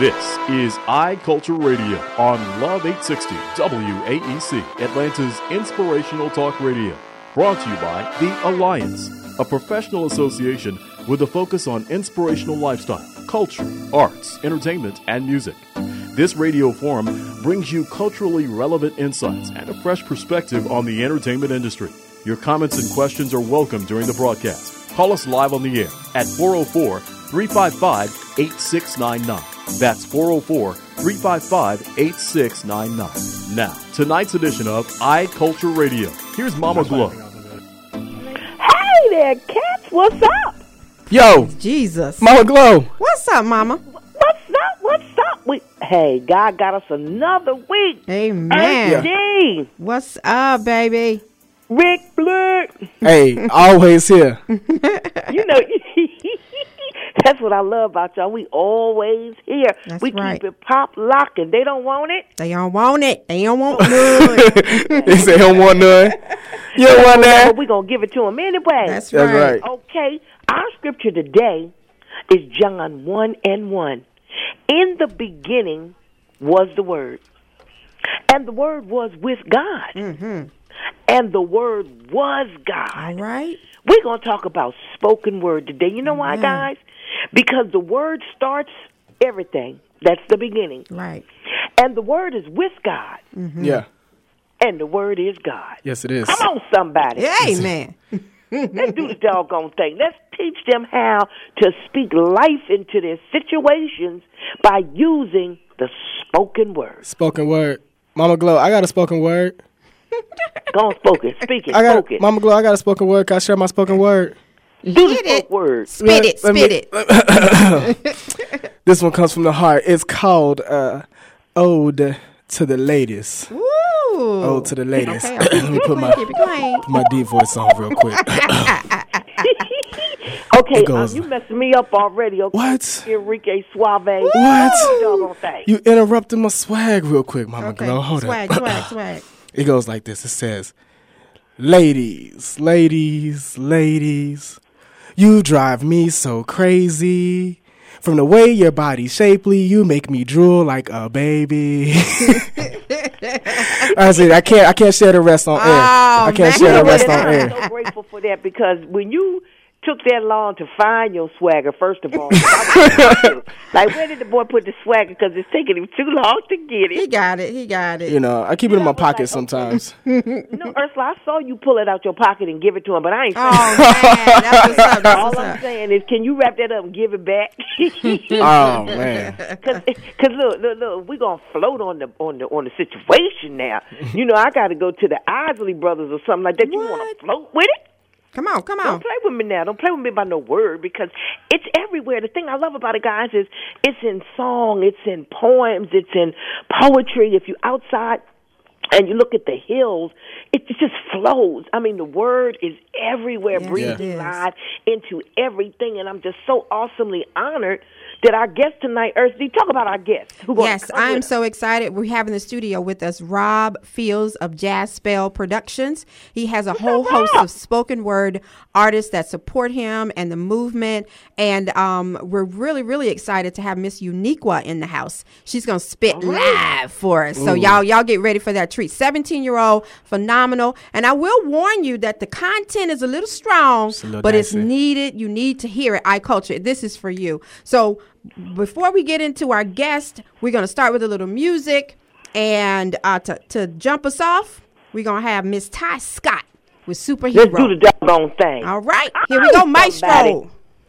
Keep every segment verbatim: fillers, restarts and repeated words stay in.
This is iCulture Radio on Love eight sixty W A E C, Atlanta's inspirational talk radio. Brought to you by The Alliance, a professional association with a focus on inspirational lifestyle, culture, arts, entertainment, and music. This radio forum brings you culturally relevant insights and a fresh perspective on the entertainment industry. Your comments and questions are welcome during the broadcast. Call us live on the air at four oh four, three five five, eight six nine nine. That's four oh four, three five five, eight six nine nine. Now, tonight's edition of iCulture Radio. Here's Mama Glow. Hey there, cats. What's up? Yo. Jesus. Mama Glow. What's up, Mama? What's up? What's up? We, hey, God got us another week. Amen. Hey, What's up, baby? Rick Blurt. Hey, always here. You know, that's what I love about y'all. We always here. That's we right. keep it pop locking. They don't want it. They don't want it. They don't want none. They say don't want none. You don't want that. But we're going to give it to them anyway. That's, That's right. right. Okay, our scripture today is John one and one. In the beginning was the Word, and the Word was with God, Mm-hmm. and the Word was God. All right. We're going to talk about spoken word today. You know why, Mhm. guys? Because the Word starts everything. That's the beginning. Right. And the Word is with God, Mm-hmm. Yeah. and the Word is God. Yes, it is. Come on, somebody. Amen. Let's do the doggone thing. Let's teach them how to speak life into their situations by using the spoken word. Spoken word. Mama Glow, I got a spoken word. Go on, spoken. Speak it. I got Spoke it. Mama Glow, I got a spoken word. Can I share my spoken word? Do the Hit it. spoken word. Spit it. Let me- Spit it. This one comes from the heart. It's called uh, Ode to the Ladies. Woo. Ode to the Ladies. Okay, okay. Let me put my, Keep it clean. put my deep voice on real quick. Okay, It goes- um, you messing me up already. Okay? What? Enrique Suave. What? Doggone thing. You interrupted my swag real quick, Mama Okay. Glow. Hold swag, up. swag, swag. It goes like this. It says, ladies, ladies, ladies, you drive me so crazy. From the way your body's shapely, you make me drool like a baby. I said, I can't, I can't share the rest on air. Oh, I can't man. share the You know rest what? on I'm air. so grateful for that because when you took that long to find your swagger, first of all, I was like, where did the boy put the swagger? Because it's taking him too long to get He it. got it. He got it. You know, I keep it in Yeah, my I was like, pocket okay. sometimes. No, Ursula, I saw you pull it out your pocket and give it to him, but I ain't saying Oh, man. That's what's up. That's All what's I'm up. saying is, can you wrap that up and give it back? Oh, man. Because look, look, look, we're gonna float on the on the on the situation now. You know, I got to go to the Isley Brothers or something like that. You want What? to float with it? Come on, come on. Don't play with me now. Don't play with me by no word because it's everywhere. The thing I love about it, guys, is it's in song, it's in poems, it's in poetry. If you're outside and you look at the hills, it just flows. I mean, the word is everywhere, Yes, breathing it is. life into everything. And I'm just so awesomely honored that our guest tonight, Earthy, talk about our guest. Who gonna Yes, come I'm with us. so excited. We have in the studio with us Rob Fields of Jazz Spell Productions. He has a whole host of spoken word artists that support him and the movement. And um, we're really, really excited to have Miss Uniqua in the house. She's going to spit live for us. So y'all, y'all get ready for that treat. seventeen-year-old, phenomenal. And I will warn you that the content is a little strong, a little but it's dicey. needed. You need to hear it. iCulture. This is for you. So before we get into our guest, we're going to start with a little music. And uh, to, to jump us off, we're going to have Miss Ty Scott with Superhero. Let's do the doggone thing. All right. Here we go, Maestro. Somebody.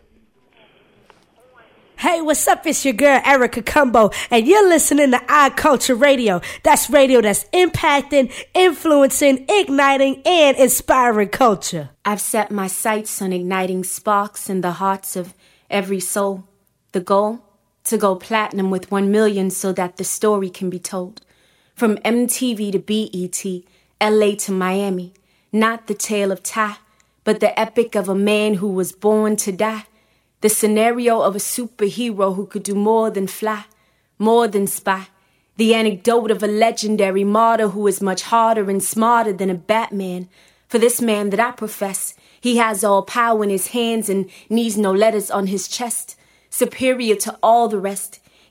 Hey, what's up? It's your girl, Erica Cumbo, and you're listening to iCulture Radio. That's radio that's impacting, influencing, igniting, and inspiring culture. I've set my sights on igniting sparks in the hearts of every soul. The goal? To go platinum with one million so that the story can be told. From M T V to B E T, L A to Miami. Not the tale of Ty, but the epic of a man who was born to die. The scenario of a superhero who could do more than fly, more than spy. The anecdote of a legendary martyr who is much harder and smarter than a Batman. For this man that I profess, he has all power in his hands and needs no letters on his chest. Superior to all the rest,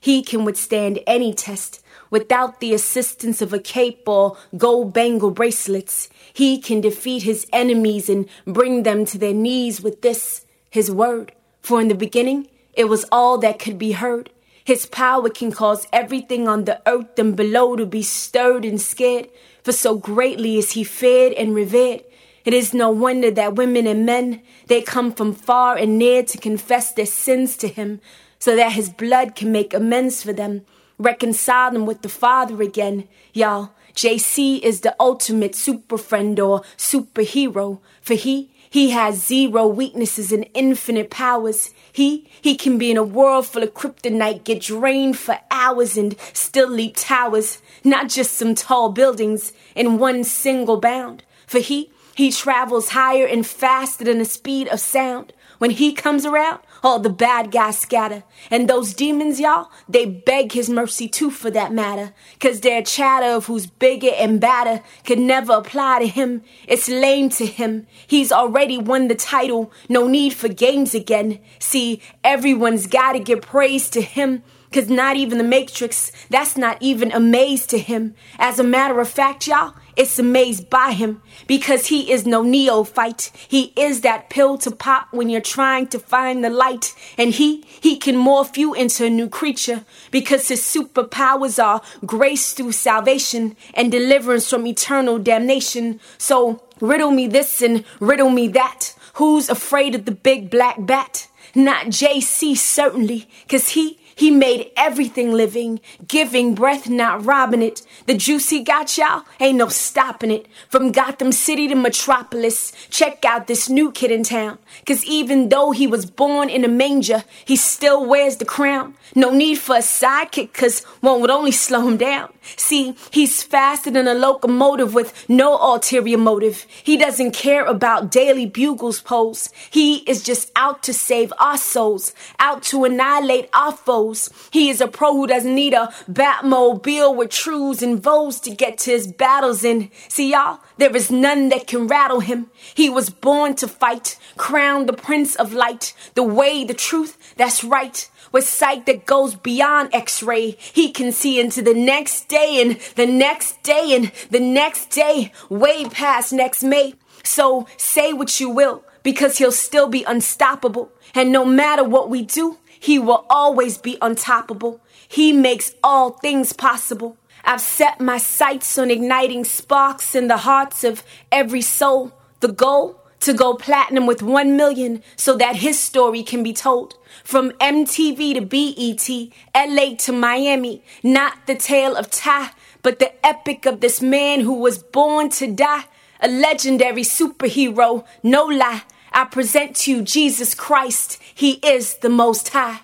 He can withstand any test. Without the assistance of a cape or gold bangle bracelets, he can defeat his enemies and bring them to their knees with this, his word. For in the beginning, it was all that could be heard. His power can cause everything on the earth and below to be stirred and scared. For so greatly is he feared and revered. It is no wonder that women and men, they come from far and near to confess their sins to him, so that his blood can make amends for them, reconcile them with the Father again. Y'all, J C is the ultimate super friend or superhero, for he, he has zero weaknesses and infinite powers. He, he can be in a world full of kryptonite, get drained for hours and still leap towers, not just some tall buildings in one single bound. For he, he travels higher and faster than the speed of sound. When he comes around, all the bad guys scatter. And those demons, y'all, they beg his mercy too for that matter. Cause their chatter of who's bigger and badder could never apply to him. It's lame to him. He's already won the title. No need for games again. See, everyone's gotta give praise to him. Cause not even the Matrix, that's not even a maze to him. As a matter of fact, y'all, it's amazed by him. Because he is no neophyte. He is that pill to pop when you're trying to find the light. And he, he can morph you into a new creature. Because his superpowers are grace through salvation and deliverance from eternal damnation. So riddle me this and riddle me that. Who's afraid of the big black bat? Not J C, certainly. Cause he... He made everything living, giving breath, not robbing it. The juice he got, y'all, ain't no stopping it. From Gotham City to Metropolis, check out this new kid in town. Cause even though he was born in a manger, he still wears the crown. No need for a sidekick, cause one would only slow him down. See, he's faster than a locomotive with no ulterior motive. He doesn't care about Daily Bugle's polls. He is just out to save our souls, out to annihilate our foes. He is a pro who doesn't need a Batmobile with truths and vows to get to his battles in. See, y'all, there is none that can rattle him. He was born to fight, crowned the Prince of Light, the way, the truth, that's right. With sight that goes beyond X-ray, he can see into the next day and the next day and the next day, way past next May. So say what you will, because he'll still be unstoppable. And no matter what we do, he will always be untoppable. He makes all things possible. I've set my sights on igniting sparks in the hearts of every soul. The goal? To go platinum with one million so that his story can be told. From M T V to B E T, L A to Miami. Not the tale of Ty, but the epic of this man who was born to die. A legendary superhero, no lie. I present to you Jesus Christ. He is the Most High.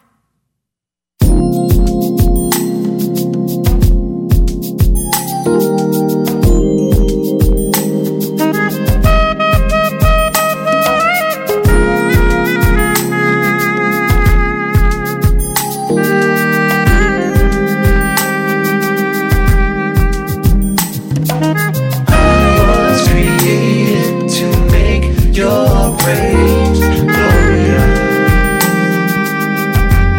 Your praise, Gloria.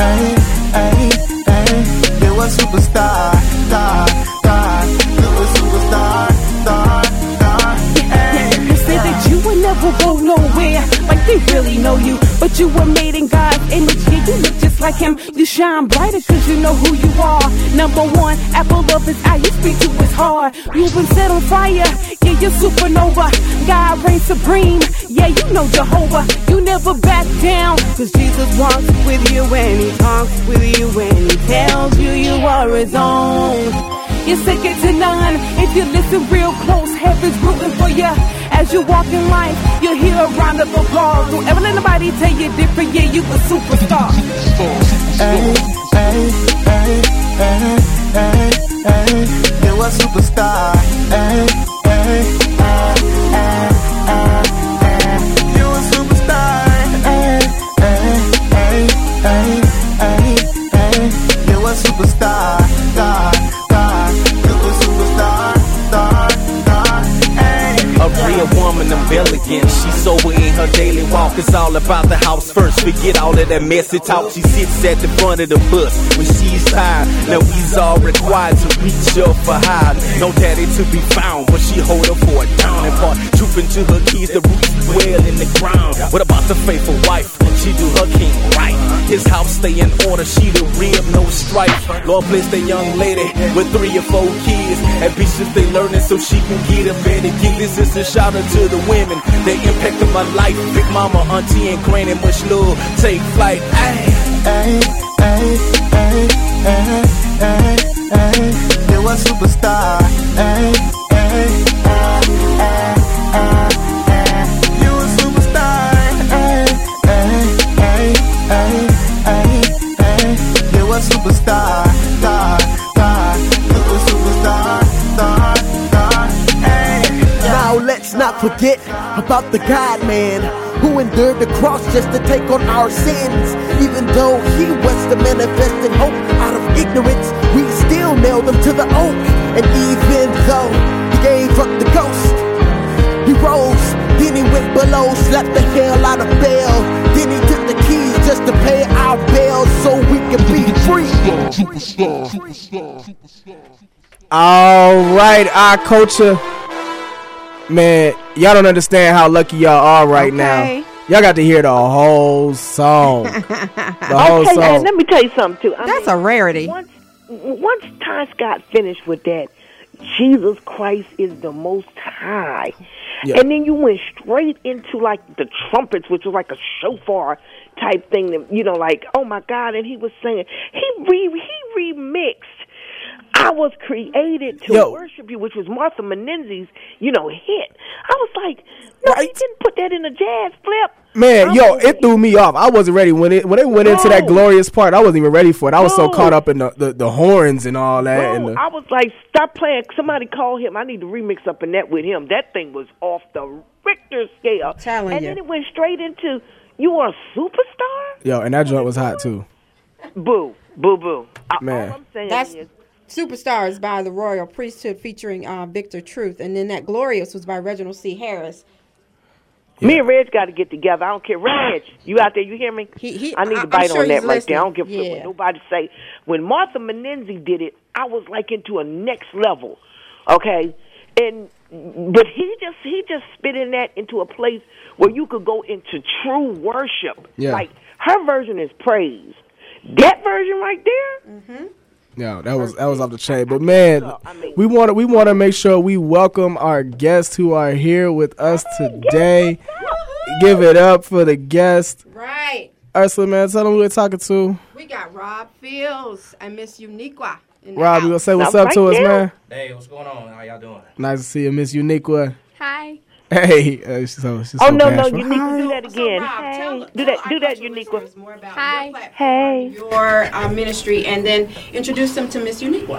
Hey, hey, hey, you're a superstar, star, star. You're a superstar, star, star. Hey, you said that you would never go nowhere, like they really know you, but you were made in God's image. Yeah, you look just like him. You shine brighter cause you know who you are. Number one, apple of his eye, you speak to his heart. You've been set on fire, yeah, you're supernova. God reigns supreme, yeah, you know Jehovah. You never back down, cause Jesus walks with you and he talks with you and he tells you you are his own. You're second to none. If you listen real close, heaven's rooting for you. As you walk in life, you'll hear a round of applause. Don't ever let nobody tell you different. Yeah, you a superstar. Hey, hey, hey, hey, hey, hey, you're a superstar. Hey, hey, hey, hey, hey, you're a superstar. Hey, hey, hey, hey, hey, hey, you're a superstar. Star, star, you're a superstar. Star, star, hey. A real woman, I'm elegant. She's sober in her daily walk. It's all about the house first. Forget all of that messy talk. She sits at the front of the bus when she's tired. Now we's all required to reach up for high. No daddy to be found, but she hold her for a down and part. Trooping to her keys, the roots well in the ground. What about the faithful wife? She do her king right. His house stay in order. She the real, no strife. Lord bless the young lady with three or four kids. At Bishop they learning so she can get a better. Give this is a shout out to the women. They impacted my life. Big mama, auntie, and granny, much love. Take flight. Ay. Hey, hey, hey, hey, hey, hey, you're a superstar. Hey, hey, hey, hey, hey, hey, you're a superstar. Hey, hey, hey, hey, hey, hey, you're a superstar. Star, star, you're a superstar. Star, star, hey. Now let's not forget about the God-man who endured the cross just to take on our sins. Even though he was the manifested hope out of ignorance, we still nailed him to the oak. And even though he gave up the ghost, he rose, then he went below, slapped the hell out of bail. Then he took the keys just to pay our bail so we can be free. Superstar, superstar, superstar. All right, our culture. Man, y'all don't understand how lucky y'all are right okay. now. Y'all got to hear the whole song. The whole okay, song. And let me tell you something, too. I That's mean, a rarity. Once, once Ty Scott finished with that, Jesus Christ is the Most High. Yeah. And then you went straight into, like, the trumpets, which was like a shofar type thing. That, you know, like, oh, my God. And he was saying, he, re, he remixed I Was Created to Yo. Worship You, which was Martha Menenzi's, you know, hit. I was like, no, right. He didn't put that in a jazz flip. Man, I'm yo, it threw me off. I wasn't ready when it when they went Bro. into that glorious part. I wasn't even ready for it. I was Bro. so caught up in the, the, the horns and all that. Bro, and the, I was like, stop playing. Somebody call him. I need to remix up in that with him. That thing was off the Richter scale. I'm telling and you. then it went straight into, you are a superstar? Yo, and that joint was hot too. Boo, boo, boo. Man. All I'm saying That's is, Superstars by the Royal Priesthood featuring uh, Victor Truth. And then that Glorious was by Reginald C. Harris. Yeah. Me and Reg got to get together. I don't care. Reg, you out there, you hear me? He, he, I need I, to bite sure on that right listening. there. I don't give a yeah. fuck what nobody say. When Martha Menenzi did it, I was like into a next level, okay? And but he just he just spit in that into a place where you could go into true worship. Yeah. Like her version is praise. That version right there. Mm-hmm. Yeah, that was that was off the chain. But man, we want to we want to make sure we welcome our guests who are here with us today. Give it up for the guest. Right. Ursula, man, tell them who we're talking to. We got Rob Fields and Miss Uniqua. Rob, you gonna say what's I'm up right to us, there. man? Hey, what's going on? How y'all doing? Nice to see you, Miss Uniqua. Hi. Hey, uh, she's so, she's oh so no, bashful. no, Uniqua, do that again. So, Rob, hey, tell, do tell that, do that, Uniqua. More about Hi. Your platform, hey, your uh, ministry, and then introduce them to Miss Uniqua.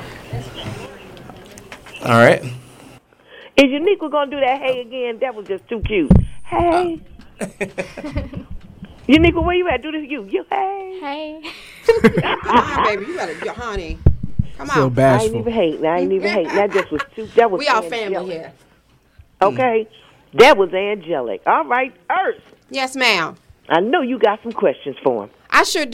All right. Is Uniqua gonna do that? Hey again? That was just too cute. Hey. Uh. Uniqua, where you at? Do this, you, you. Hey. Hey. Come on, baby, you gotta, honey. Come so on. bashful. I ain't even hating. I ain't even hating. That just was too. That was. We all angelic. family here. Okay, that was angelic. All right, Earth. Yes, ma'am. I know you got some questions for him. I sure do.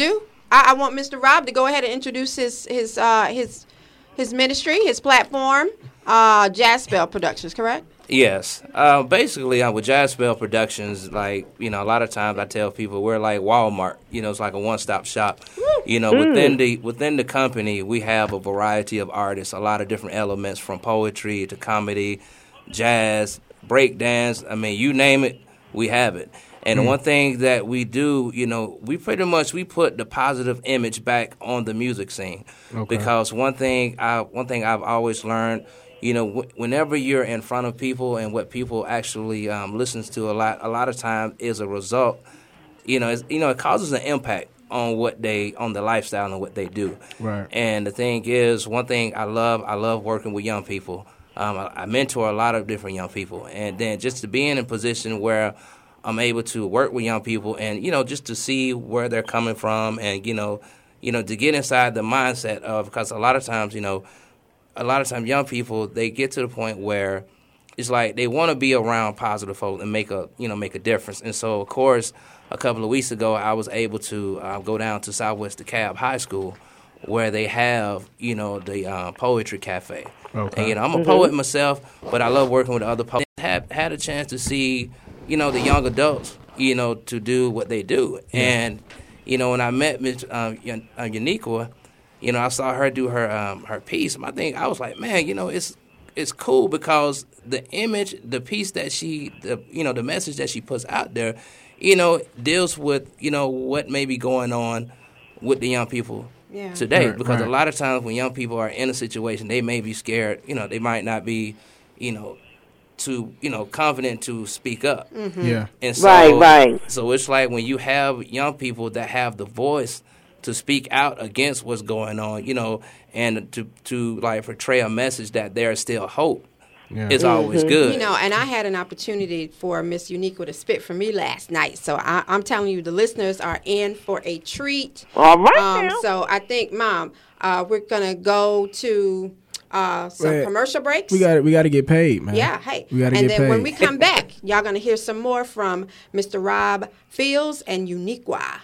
I, I want Mister Rob to go ahead and introduce his his uh, his his ministry, his platform, uh, Jazz Spell Productions, correct? Yes. Uh, basically, uh, with Jazz Spell Productions, like, you know, a lot of times I tell people we're like Walmart. You know, it's like a one-stop shop. You know, mm. within the within the company, we have a variety of artists, a lot of different elements, from poetry to comedy, jazz, break dance. I mean, you name it, we have it. And mm. one thing that we do, you know, we pretty much we put the positive image back on the music scene. Okay. Because one thing I one thing I've always learned, you know, w- whenever you're in front of people and what people actually um, listens to a lot, a lot of times is a result. You know, it's, you know, it causes an impact on what they, on the lifestyle and what they do. Right. And the thing is, one thing I love, I love working with young people. Um, I, I mentor a lot of different young people, and then just to be in a position where I'm able to work with young people, and you know, just to see where they're coming from, and you know, you know, to get inside the mindset of, because a lot of times, you know. A lot of times young people, they get to the point where it's like they want to be around positive folks and make a, you know, make a difference. And so, of course, a couple of weeks ago, I was able to uh, go down to Southwest DeKalb High School where they have, you know, the uh, Poetry Cafe. Okay. And, you know, I'm a mm-hmm. poet myself, but I love working with other poets. I had, had a chance to see, you know, the young adults, you know, to do what they do. Yeah. And, you know, when I met Miz Uh, Uniqua, you know, I saw her do her um, her piece. I think I was like, man, you know, it's it's cool because the image, the piece that she, the, you know, the message that she puts out there, you know, deals with, you know, what may be going on with the young people yeah. today. Right, because right. a lot of times when young people are in a situation, they may be scared. You know, they might not be, you know, too, you know, confident to speak up. Mm-hmm. Yeah. And so, right, right. So it's like when you have young people that have the voice to speak out against what's going on, you know, and to, to like, portray a message that there's still hope. Yeah. It's mm-hmm. always good. You know, and I had an opportunity for Miss Uniqua to spit for me last night. So I, I'm telling you, the listeners are in for a treat. All right. Um, now. So I think, Mom, uh, we're going to go to uh, some Wait, commercial breaks. We got we got to get paid, man. Yeah, hey. We gotta and get then paid. when we come back, y'all going to hear some more from Mister Rob Fields and Uniqua.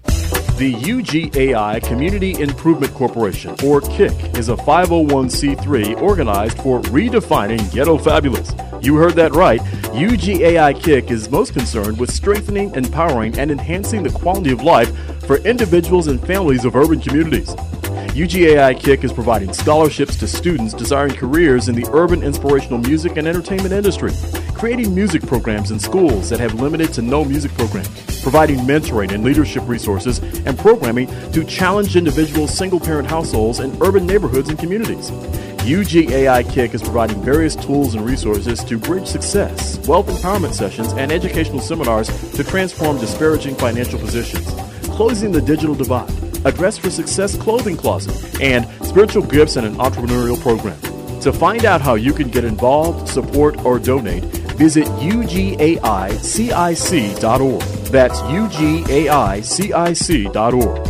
The U G A I Community Improvement Corporation, or K I C, is a five oh one c three organized for redefining ghetto fabulous. You heard that right. U G A I K I C is most concerned with strengthening, empowering, and enhancing the quality of life for individuals and families of urban communities. U G A I K I C is providing scholarships to students desiring careers in the urban inspirational music and entertainment industry, creating music programs in schools that have limited to no music programs, providing mentoring and leadership resources and programming to challenged individuals, single-parent households, and urban neighborhoods and communities. U G A I K I C is providing various tools and resources to bridge success, wealth empowerment sessions, and educational seminars to transform disparaging financial positions, closing the digital divide, a Dress for Success clothing closet, and spiritual gifts and an entrepreneurial program. To find out how you can get involved, support, or donate, visit U G A I C I C dot org. That's U G A I C I C dot org.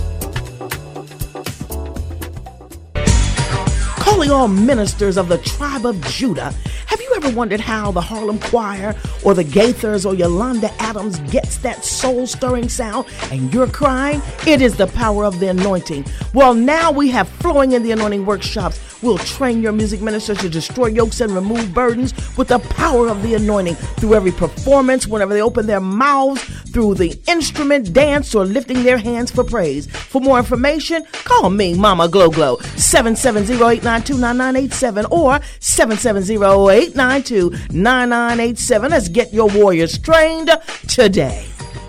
Calling all ministers of the tribe of Judah, have you ever wondered how the Harlem Choir or the Gaithers or Yolanda Adams gets that soul-stirring sound and you're crying? It is the power of the anointing. Well, now we have Flowing in the Anointing workshops. We'll train your music ministers to destroy yokes and remove burdens with the power of the anointing through every performance, whenever they open their mouths, through the instrument, dance, or lifting their hands for praise. For more information, call me, Mama Glow Glow, seven seven zero, eight nine two, nine nine eight seven or seven seven zero, eight nine two, nine nine eight seven. Let's get your warriors trained today.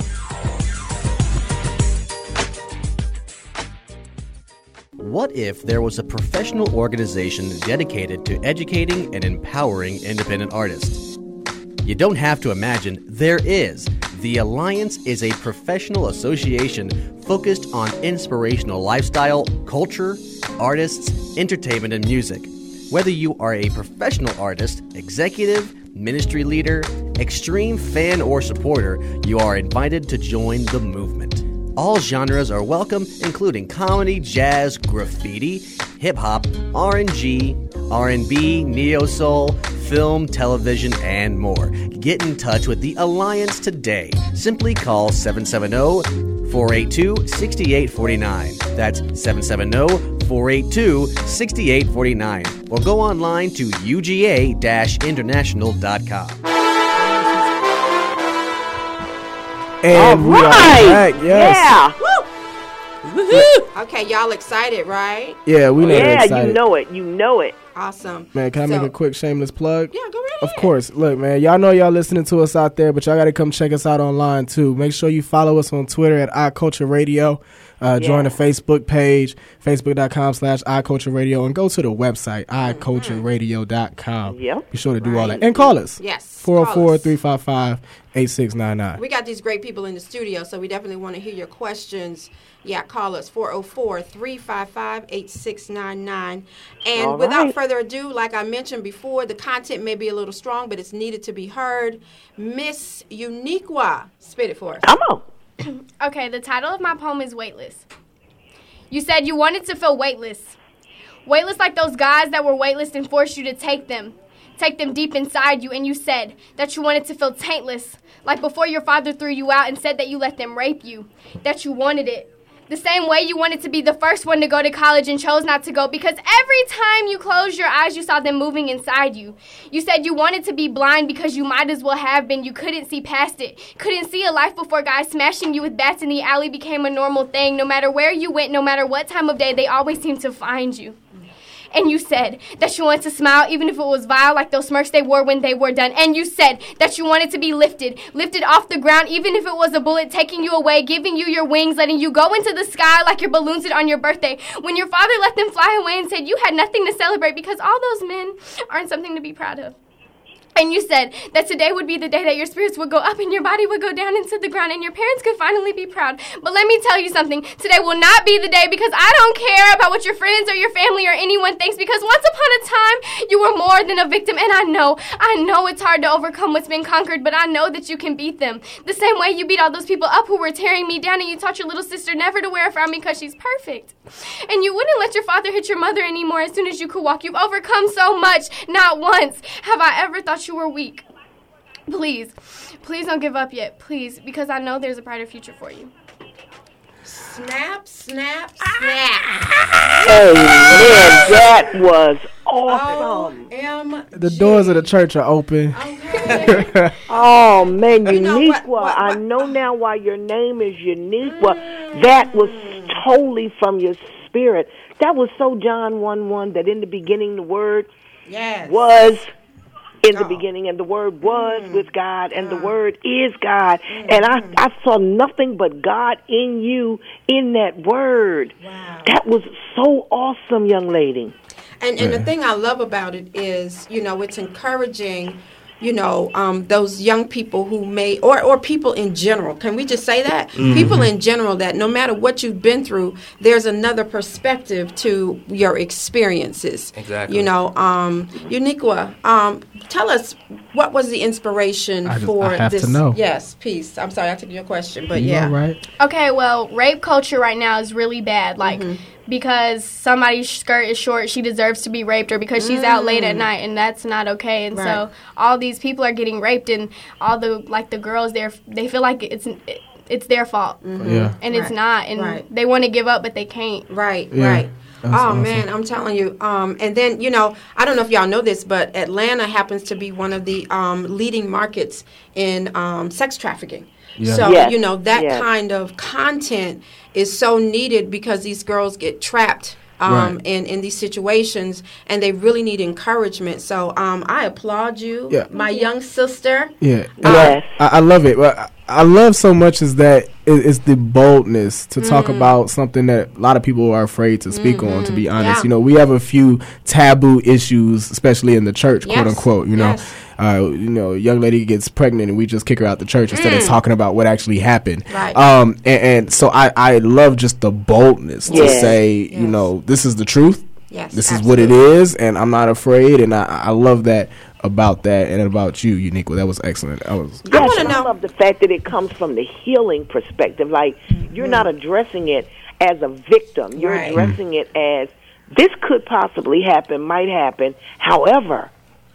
What if there was a professional organization dedicated to educating and empowering independent artists? You don't have to imagine, there is. The Alliance is a professional association focused on inspirational lifestyle, culture, artists, entertainment, and music. Whether you are a professional artist, executive, ministry leader, extreme fan, or supporter, you are invited to join the movement. All genres are welcome, including comedy, jazz, graffiti, hip-hop, R and G, R and B, neo-soul, film, television, and more. Get in touch with the Alliance today. Simply call seven seven zero, four eight two, six eight four nine. That's seven seven zero, four eight two, six eight four nine. Or go online to U G A international dot com. And All we are right. back, yes. Yeah. Okay, y'all excited, right? Yeah, we know Yeah, excited. you know it. You know it. Awesome. Man, can I So- make a quick shameless plug? Yeah, go right Of course. Look, man, y'all know y'all listening to us out there, but y'all got to come check us out online, too. Make sure you follow us on Twitter at iCulture Radio. Uh, Yeah. Join the Facebook page, facebook.com slash iCulture Radio, and go to the website, i culture radio dot com. Yep. Be sure to do all Right. that. And call us. Yes, four oh call four, us. three five five, eight six nine nine. We got these great people in the studio, so we definitely want to hear your questions. Yeah, call us four oh four, three five five, eight six nine nine. And All without right. further ado, like I mentioned before, the content may be a little strong, but it's needed to be heard. Miss Uniqua, spit it for us. Come on. Okay, the title of my poem is Weightless. You said you wanted to feel weightless. Weightless like those guys that were weightless and forced you to take them. Take them deep inside you, and you said that you wanted to feel taintless. Like before your father threw you out and said that you let them rape you. That you wanted it. The same way you wanted to be the first one to go to college and chose not to go because every time you closed your eyes, you saw them moving inside you. You said you wanted to be blind because you might as well have been. You couldn't see past it. Couldn't see a life before guys smashing you with bats in the alley became a normal thing. No matter where you went, no matter what time of day, they always seemed to find you. And you said that you wanted to smile even if it was vile like those smirks they wore when they were done. And you said that you wanted to be lifted, lifted off the ground even if it was a bullet taking you away, giving you your wings, letting you go into the sky like your balloons did on your birthday. When your father let them fly away and said you had nothing to celebrate because all those men aren't something to be proud of. And you said that today would be the day that your spirits would go up and your body would go down into the ground and your parents could finally be proud. But let me tell you something. Today will not be the day because I don't care about what your friends or your family or anyone thinks because once upon a time you were more than a victim. And I know, I know it's hard to overcome what's been conquered, but I know that you can beat them. The same way you beat all those people up who were tearing me down and you taught your little sister never to wear a frown because she's perfect. And you wouldn't let your father hit your mother anymore as soon as you could walk. You've overcome so much. Not once have I ever thought you were weak. Please, please don't give up yet. Please, because I know there's a brighter future for you. Snap, snap, snap. Hey, man, that was awesome. M- The doors of the church are open. Oh, man, You know Uniqua. what- what- I know now why your name is Uniqua. That was totally from your spirit. That was so John one one, that in the beginning the Word Yes. was in the Oh. beginning, and the Word was with God, and the Word is God. And I, I saw nothing but God in you in that Word. Wow. That was so awesome, young lady. And and the thing I love about it is, you know, it's encouraging, you know, um, those young people who may, or, or people in general. Can we just say that? Mhm. People in general, that no matter what you've been through, there's another perspective to your experiences. Exactly. You know, um, Uniqua, um, tell us, what was the inspiration I just- for I have this? to know. Yes, peace. I'm sorry, I took your question, but You yeah. all right? Okay, well, rape culture right now is really bad. Like, because somebody's skirt is short, she deserves to be raped, or because she's out late at Mm. night, and that's not okay. And Right. so all these people are getting raped, and all the like the girls there, they feel like it's it's their fault, Yeah. and it's Right. not, and Right. they want to give up, but they can't. Right, Yeah. right. That's oh awesome. man, I'm telling you. Um, and then you know, I don't know if y'all know this, but Atlanta happens to be one of the um, leading markets in um, sex trafficking. Yeah. So Yes, you know that yes. kind of content is so needed because these girls get trapped. Um, Right. in, in these situations, and they really need encouragement. So um, I applaud you, Yeah. my young sister. Yeah, and Yes. I, I love it. But I, I love so much is that it, it's the boldness to talk about something that a lot of people are afraid to speak on. To be honest, Yeah. you know, we have a few taboo issues, especially in the church, quote Yes. unquote. You know, Yes. uh, you know, a young lady gets pregnant and we just kick her out the church instead of talking about what actually happened. Right. Um, and, and so I, I love just the boldness to Yes. say, you Yes. know, this is the truth. Yes, This is what it is, and I'm not afraid, and I, I love that about that and about you, Uniqua. That was excellent. I was. Yes, wanna and I know- love the fact that it comes from the healing perspective. Like, you're not addressing it as a victim. You're Right. addressing it as, this could possibly happen, might happen. However,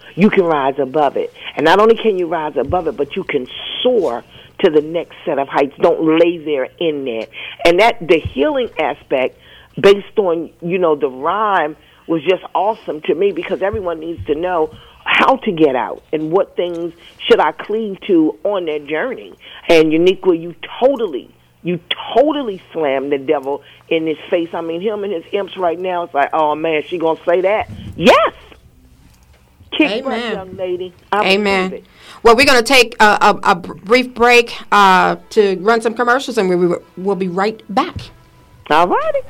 you can rise above it. And not only can you rise above it, but you can soar to the next set of heights. Don't lay there in there. And that the healing aspect, based on, you know, the rhyme, was just awesome to me, because everyone needs to know how to get out and what things should I cleave to on their journey. And Uniqua, you totally, you totally slammed the devil in his face. I mean, him and his imps right now, it's like, oh, man, she going to say that? Yes! Kick butt, young lady. I Amen. It. Well, we're going to take a, a, a brief break uh, to run some commercials, and we, we, we'll be right back. All righty.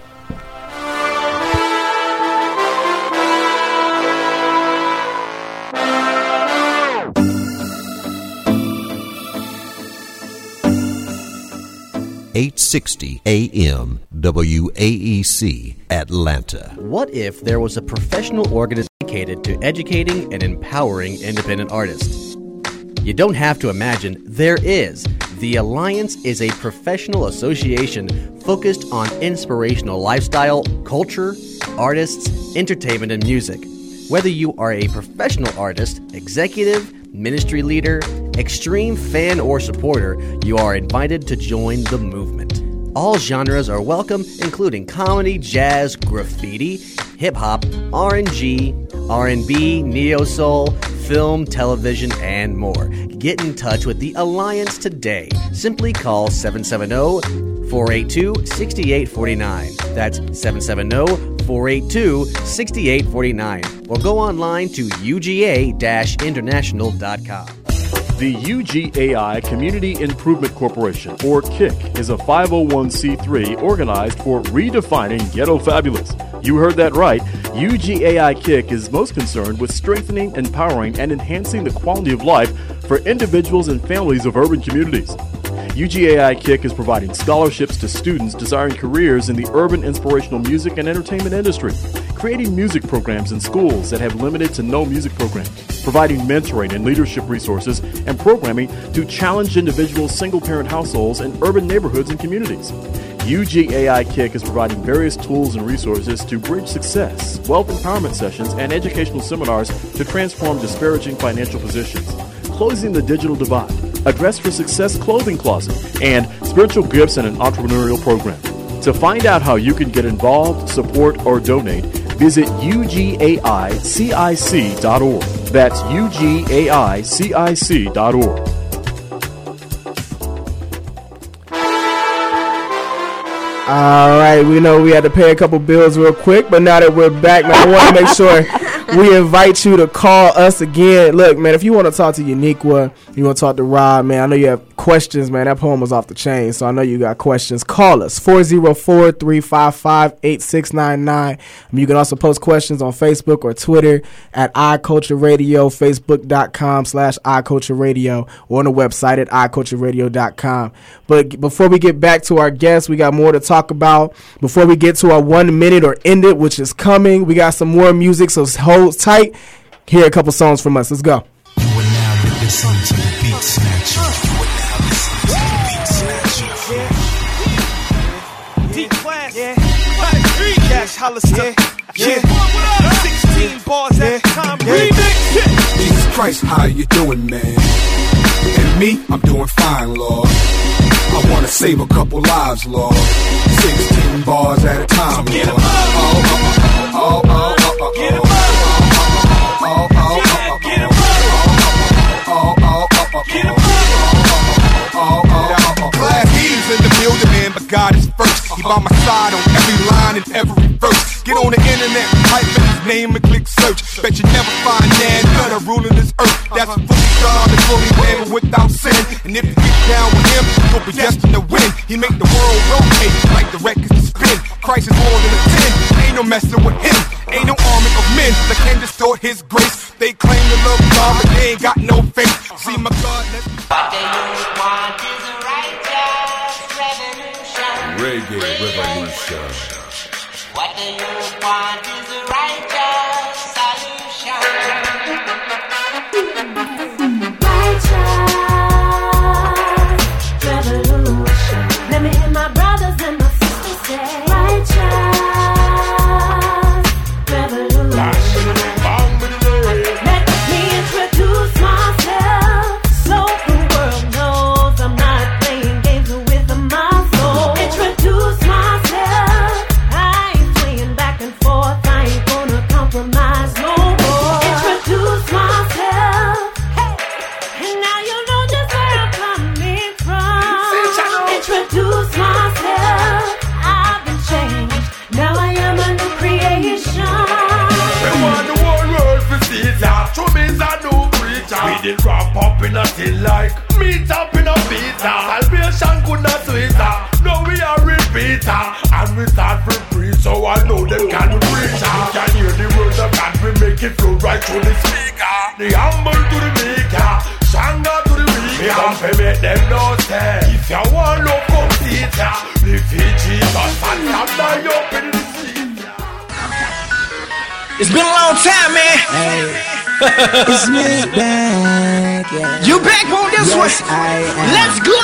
eight sixty A M W A E C Atlanta. What if there was a professional organization dedicated to educating and empowering independent artists? You don't have to imagine, there is. The Alliance is a professional association focused on inspirational lifestyle, culture, artists, entertainment, and music. Whether you are a professional artist, executive, ministry leader, extreme fan, or supporter, you are invited to join the movement. All genres are welcome, including comedy, jazz, graffiti, hip-hop, R and G, R and B, neo-soul, film, television, and more. Get in touch with the Alliance today. Simply call seven seven zero, four eight two, six eight four nine. That's seven seven zero, four eight two, six eight four nine. Or go online to U G A international dot com. The U G A I Community Improvement Corporation, or K I C, is a five oh one c three organized for redefining ghetto fabulous. You heard that right. U G A I K I C is most concerned with strengthening, empowering, and enhancing the quality of life for individuals and families of urban communities. U G A I K I C is providing scholarships to students desiring careers in the urban inspirational music and entertainment industry, creating music programs in schools that have limited to no music programs, providing mentoring and leadership resources and programming to challenge individuals, single-parent households, and urban neighborhoods and communities. U G A I K I C is providing various tools and resources to bridge success, wealth empowerment sessions, and educational seminars to transform disparaging financial positions, closing the digital divide, a Dress for Success clothing closet, and spiritual gifts and an entrepreneurial program. To find out how you can get involved, support, or donate, visit U G A I C I C dot org. That's U G A I C I C dot org. All right, we know we had to pay a couple bills real quick, but now that we're back, man, I want to make sure we invite you to call us again. Look, man, if you want to talk to Uniqua, you want to talk to Rob, man, I know you have questions, man. That poem was off the chain, so I know you got questions. Call us, four oh four, three five five, eight six nine nine. You can also post questions on Facebook or Twitter at iCulture Radio, facebook.com slash iCulture Radio, or on the website at i culture radio dot com. But before we get back to our guests, we got more to talk about. Before we get to our one minute or end it, which is coming, we got some more music, so hold tight. Hear a couple songs from us. Let's go. You are now listening to the Beat Snatcher. You are now listening to the Beat Snatcher. D-Class, yeah. Cash Hollister, yeah. sixteen bars at a time, remix. Jesus Christ, how you doing, man? And me, I'm doing fine, Lord. I wanna save a couple lives, Lord. sixteen bars at a time, Lord. Oh, oh, oh, oh, oh, oh, Get him oh, oh, oh, oh, Get him oh, oh, oh, Get him oh, oh, oh. Glad he's in the building, man, but God is first. He by my side on every line and every verse. Get on the internet, type in his name and click search. Bet you never find Nan better ruling this earth. That's fully God and fully man without sin. And if you get down with him, you'll be destined to win. He make the world rotate like the records to spin. Christ is more than a ten. Ain't no messing with him. Ain't no army of men that can distort his grace. They claim to love God, but they ain't got no faith. See my God, let's be. What they want is a righteous revolution. Reggae revolution. What they want is a righteous solution. Righteous revolution. Let me hear my brothers and my sisters say righteous revolution. Let me it wrap up in a thing like meat up in a pizza. Salvation could not sweeter. No, we are repeater. And we start for free, so I know them can preach. You can hear the words of God, we make it flow right through the speaker. The humble to the maker, stronger to the weaker. We come to make them know say, if you want love, come see it. Defeat Jesus and stop die up in the sea. It's been a long time, man. Hey. It's me back, yeah. You back on this yes, one? I am. Let's go.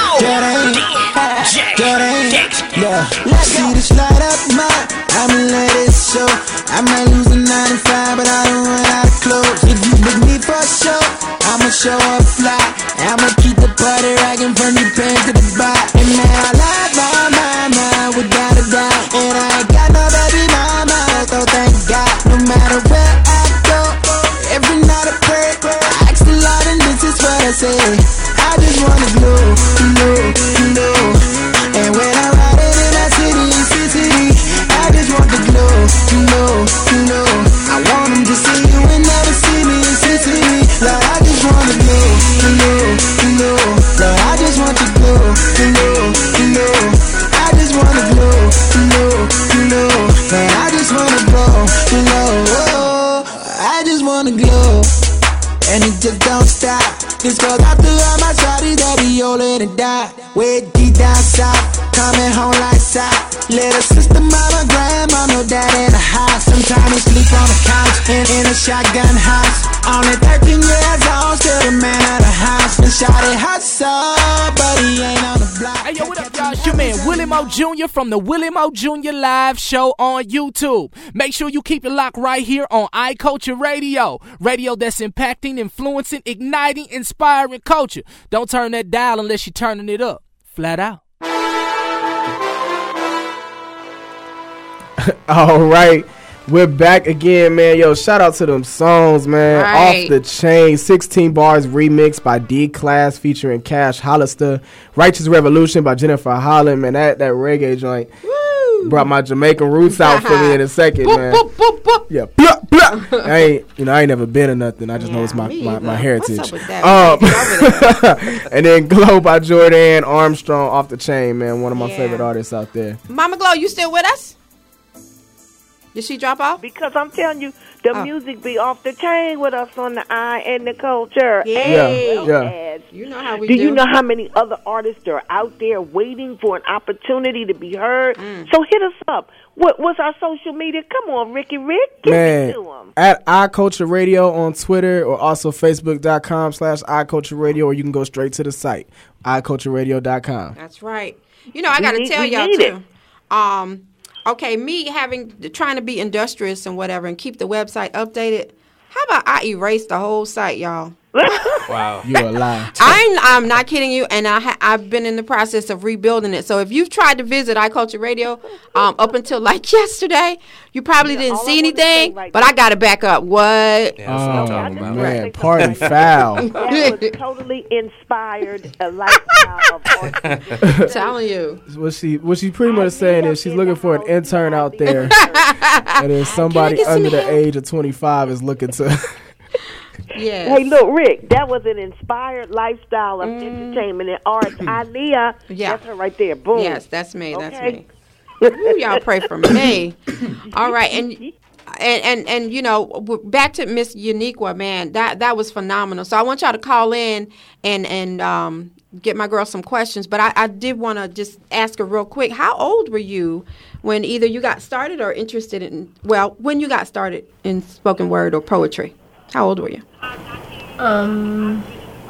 Yeah. Let's see this light up, man. I'ma let it show. I might lose a ninety-five, but I don't run out of clothes. If you book me for a show, I'ma show up fly. I'ma keep the party rocking from the pen to the bar. And man, I love my mama without a doubt. And I ain't got no baby mama, so thank God. No matter where I go, every night I pray. I ask the Lord, and this is what I say. I just wanna glow, glow, glow. And when I'm riding in that city, city, I just want to glow, glow, glow. I want them to see you and never see me, see, see me. Lord, I just wanna glow, glow, glow. Lord, I just want to glow, glow, glow. I just wanna glow, glow, glow. Man, I just wanna glow, glow. I just wanna glow. And it just don't stop. This goes out to all my shawties that be older and die. Way deep down south, coming home like south. Little sister, mama, grandma, no dad in the house. Sometimes we sleep on the couch in, in a shotgun house. Only thirteen years old, still the man of the house. And shawty hustle, but he ain't on the block. Hey, yo, what up, y'all? It's your man, Willie Mo Junior from the Willie Mo Junior Live Show on YouTube. Make sure you keep it locked right here on iCulture Radio. Radio that's impacting, influencing, igniting, inspiring culture. Don't turn that dial unless you're turning it up. Flat out. All right. We're back again, man. Yo, shout out to them songs, man. Right. Off the Chain, sixteen Bars remix by D-Class featuring Cash Hollister. Righteous Revolution by Jennifer Holland, man. That that reggae joint Woo. Brought my Jamaican roots out for me in a second, boop, man. Boop, boop, boop. Yeah, blah, blah. I ain't, you know, I ain't never been or nothing. I just yeah, know it's my, my, my heritage. What's up with that? Um, and then Glow by Jordan Armstrong, Off the Chain, man. One of my yeah. favorite artists out there. Mama Glow, you still with us? Did she drop off? Because I'm telling you, the oh. music be off the chain with us on the eye and the culture. Yeah, and yeah. As, you know how we do. do. You know how many other artists are out there waiting for an opportunity to be heard? Mm. So hit us up. What, what's our social media? Come on, Ricky Rick. Get Man, me to them. At iCulture Radio on Twitter or also Facebook.com slash iCulture Radio, or you can go straight to the site, i culture radio dot com. That's right. You know, I got to tell y'all, too. It. Um... Okay, me having trying to be industrious and whatever and keep the website updated. How about I erase the whole site, y'all? Wow, you a lie. I'm I'm not kidding you, and I ha- I've been in the process of rebuilding it. So if you've tried to visit iCulture Radio, um, up until like yesterday, you probably yeah, didn't see anything. Right but now. I got to back up. What? Yeah, that's oh what I'm talking man, about. party foul. That was totally inspired a lifestyle of art. I'm telling you. What she what she pretty much saying is she's looking for an intern out there, and then somebody under the age of twenty-five is looking to. Yes. Hey, look, Rick, that was an inspired lifestyle of mm. entertainment and arts. Aliyah, yeah. that's her right there. Boom. Yes, that's me. Okay. That's me. Ooh, y'all pray for me. All right, and and and and you know, back to Miss Uniqua, man, that that was phenomenal. So I want y'all to call in and and um, get my girl some questions. But I, I did want to just ask her real quick. How old were you when either you got started or interested in? Well, when you got started in spoken word or poetry? How old were you? Um,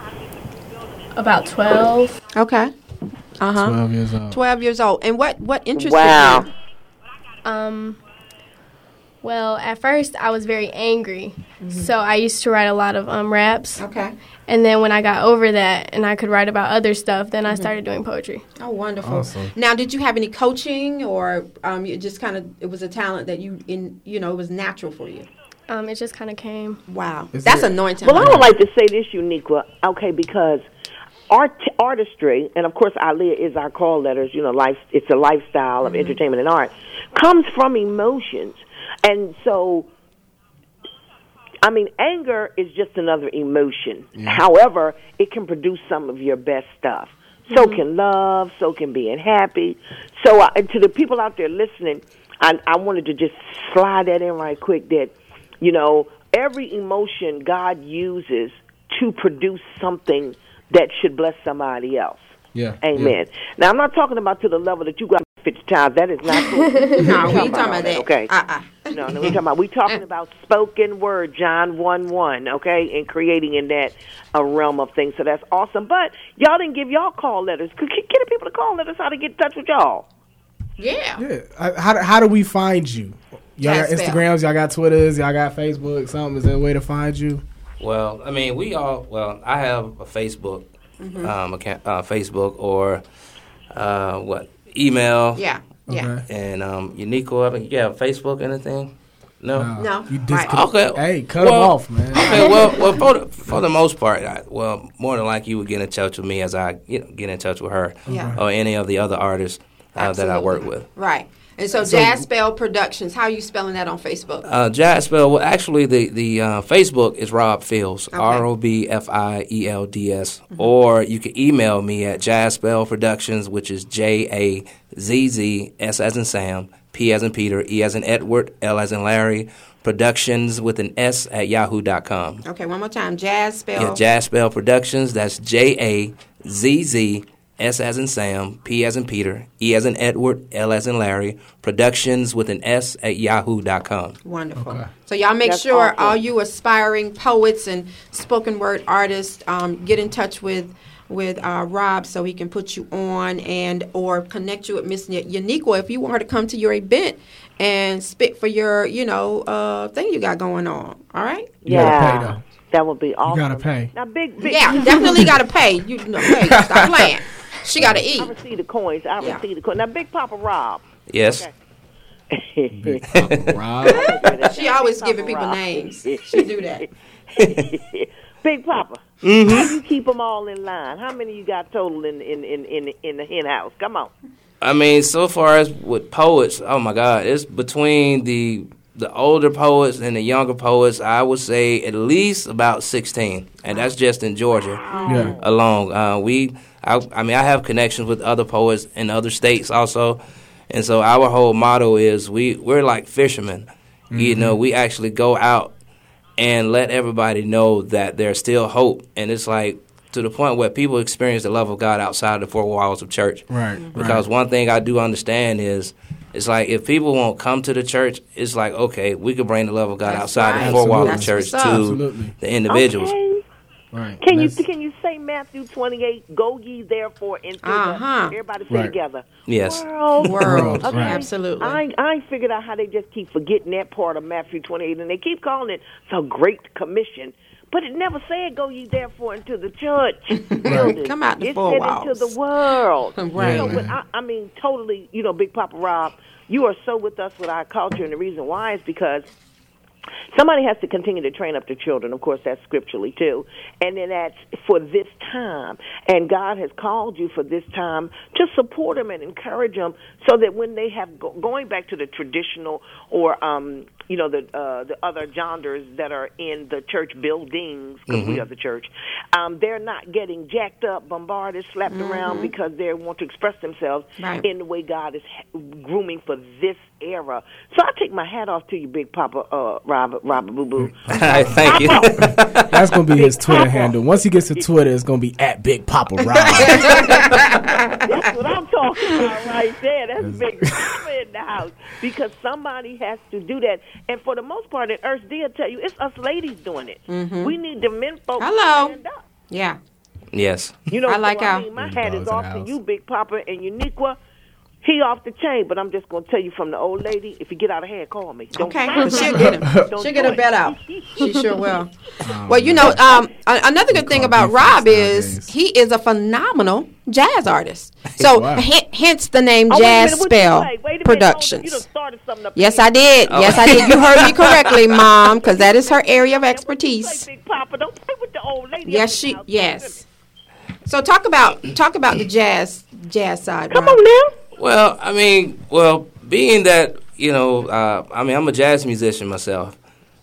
about twelve. Okay. Uh huh. Twelve years old. Twelve years old. And what what interested wow. you? Um. Well, at first I was very angry, mm-hmm. so I used to write a lot of um raps. Okay. And then when I got over that and I could write about other stuff, then mm-hmm. I started doing poetry. Oh, wonderful! Awesome. Now, did you have any coaching, or um, you just kind of it was a talent that you in you know it was natural for you? Um, it just kind of came. Wow, Is that's there, anointing. Well, I would like to say this, Uniqua, okay, because art, artistry, and of course, Aliyah is our call letters. You know, life. It's a lifestyle of mm-hmm. entertainment and art. Comes from emotions, and so I mean, anger is just another emotion. Yeah. However, it can produce some of your best stuff. So Mhm. can love, so can being happy. So uh, to the people out there listening, I, I wanted to just slide that in right quick that, you know, every emotion God uses to produce something that should bless somebody else. Yeah. Amen. Now, I'm not talking about to the level that you got fifty times. That is not true. No, we ain't talking about that. Okay. Uh-uh. No, no, we're talking about, we talking about spoken word, John one one, okay, and creating in that a realm of things. So that's awesome. But y'all didn't give y'all call letters. Get the people to call letters how to get in touch with y'all. Yeah. Yeah. Uh, How, how do we find you? Y'all got Jazz Bell. Instagrams, y'all got Twitters, y'all got Facebook, something. Is there a way to find you? Well, I mean, we all. Well, I have a Facebook, Mhm. um, account, uh, Facebook or uh, what email. Yeah, yeah. And um, Uniqua, I mean, you have Facebook, anything? No, No. No. You Right. disconnect. Okay. Hey, cut well, them off, man. Okay, well, well, for the, for the most part, I, well, more than likely you would get in touch with me as I you know, get in touch with her Yeah. or any of the other artists uh, that I work with. Right. And so, So- Jazz Spell Productions, how are you spelling that on Facebook? Uh, Jazz Spell, well, actually, the, the uh, Facebook is Rob Fields, R O B F I E L D S. Or you can email me at Jazz Spell Productions, which is J A Z Z, S as in Sam, P as in Peter, E as in Edward, L as in Larry, Productions with an S at yahoo dot com. Okay, one more time. Jazz Spell. Yeah, Jazz Spell Productions, that's J A Z Z, S as in Sam, P as in Peter, E as in Edward, L as in Larry, Productions with an S at yahoo dot com. Wonderful. So y'all make That's sure awesome. all you aspiring poets and spoken word artists um, get in touch with with uh, Rob so he can put you on and or connect you with Miss Uniqua if you want her to come to your event and spit for your you know uh, thing you got going on. All right. You gotta pay, though. That would be awesome. You gotta pay. Now, big, big. Yeah, definitely got to pay. You know, hey, stop playing. She got to eat. I receive the coins. I Yeah. receive the coins. Now, Big Papa Rob. Yes. She always giving people names. She do that. Big Papa. Mhm. How you keep them all in line? How many you got total in in in in, in the hen house? Come on. I mean, so far as with poets, oh my God, it's between the the older poets and the younger poets. I would say at least about sixteen, and that's just in Georgia Yeah. alone. Uh, we, I, I mean, I have connections with other poets in other states also, and so our whole motto is we we're like fishermen. You Mhm. know, we actually go out and let everybody know that there's still hope, and it's like to the point where people experience the love of God outside the four walls of church. Right. Because one thing I do understand is, it's like if people won't come to the church, it's like, okay, we could bring the love of God That's outside right. the four walls of That's church what's to up. Absolutely. the individuals. Okay. Right. Can you That's- can you say Matthew twenty-eight? Go ye therefore into Uh-huh. the, everybody say Right. together. Yes. World. World. Okay. Absolutely. I ain't- I ain't figured out how they just keep forgetting that part of Matthew twenty-eight, and they keep calling it the Great Commission. But it never said, "Go ye therefore into the church." building. Come out the it four said walls. into the world. Right. You know, but I, I mean, totally. You know, Big Papa Rob, you are so with us with our culture, and the reason why is because somebody has to continue to train up their children. Of course, that's scripturally too. And then that's for this time. And God has called you for this time to support them and encourage them so that when they have, go, going back to the traditional or, um, you know, the uh, the other genders that are in the church buildings, because we Mhm. are the church, um, they're not getting jacked up, bombarded, slapped around because they want to express themselves Right. in the way God is ha- grooming for this era. So I take my hat off to you, Big Papa uh, Robert, Robert Boo Boo. Thank you. That's gonna be his Twitter handle. Once he gets to Twitter, it's gonna be at Big Papa Rob. That's what I'm talking about right there. That's Big Papa in the house. Because somebody has to do that. And for the most part, and Earth D will tell you, it's us ladies doing it. Mhm. We need the men folks Hello. to stand up. Yeah. Yes. You know, I like so, how- I mean, my There's hat dogs is in off the to house. you, Big Papa, and Uniqua. He off the chain, but I'm just going to tell you from the old lady, if you get out of hand, call me. Don't Okay, try. she'll get him. Don't She'll do get her it. bet out. She sure will. Oh, Well, you know, um, a- another good thing call about defense Rob is nowadays. he is a phenomenal jazz artist. So, Wow. h- hence the name Oh, wait a Jazz minute, what you Spell say? Wait a minute, Productions. You done started something up Yes, here. I did. Oh. Yes, I did. You heard me correctly, Mom, because that is her area of expertise. Big Papa, don't play with the old lady. Yes, up in she. the house. Yes. So talk about talk about the jazz jazz side. Come Rob. on now. Well, I mean, well, being that, you know, uh, I mean, I'm a jazz musician myself.